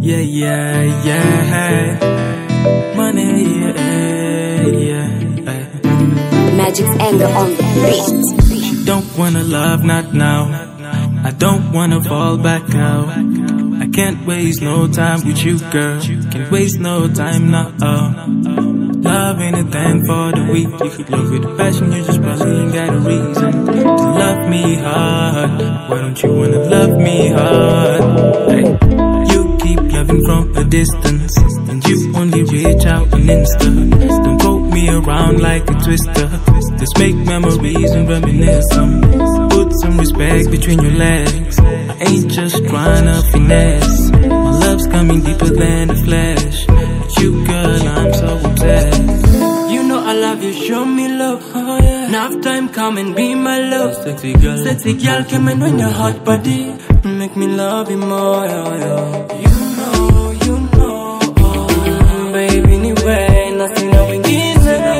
Yeah, yeah, yeah. Money, yeah. Magic's anger on the beat. She don't wanna love, not now. I don't wanna fall back out. I can't waste no time with you, girl. Can't waste no time now. Love ain't a thing for the weak. You could love with a passion, you just probably ain't got a reason to love me hard. Why don't you wanna love me hard? Hey. You keep loving from a distance, and you only reach out on Insta. Don't quote me around like a twister. Just make memories and reminisce some. Put some respect between your legs. I ain't just trying to finesse. My love's coming deeper than the flesh. With you, girl, I'm so obsessed. You know I love you, show me love. Oh, yeah. Enough time, come and be my love. Sexy girl, come and on your hot body. Make me love you more. Yeah. You know. Baby, anyway, nothing I will give.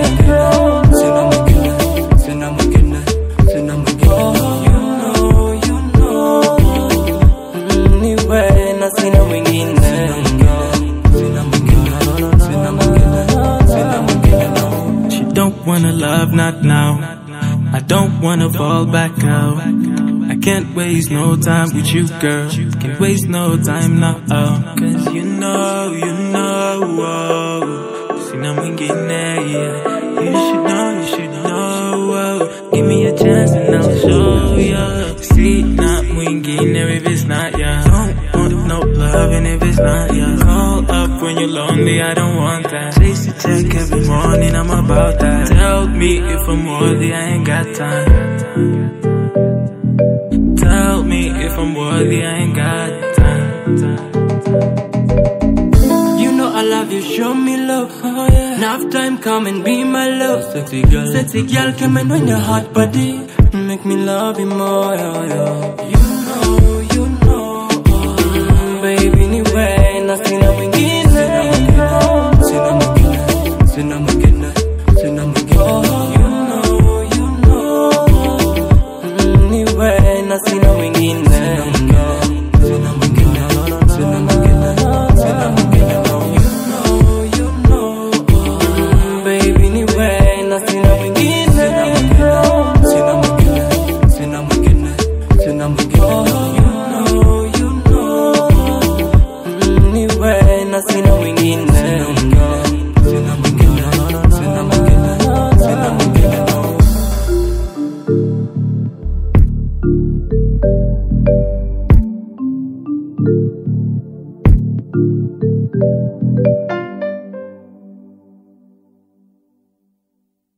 Don't wanna love, not now. I don't wanna fall back out. I can't waste no time with you, girl. Can't waste no time now. Cause you know. See, now we getting there, yeah. You should know. Give me a chance and I'll show ya. See, now we getting there if it's not ya. Don't want no love and if it's not ya. Call up when you're lonely, I don't want that. Chase the check every morning, I'm about that. Tell me if I'm worthy, I ain't got time. Tell me if I'm worthy, I ain't got time. You know I love you, show me love. Oh, yeah. Enough time, come and be my love. Sexy girl, come and on your hot body. Make me love you more. Yeah. You know. Baby, anyway, nothing I will give. Thank you.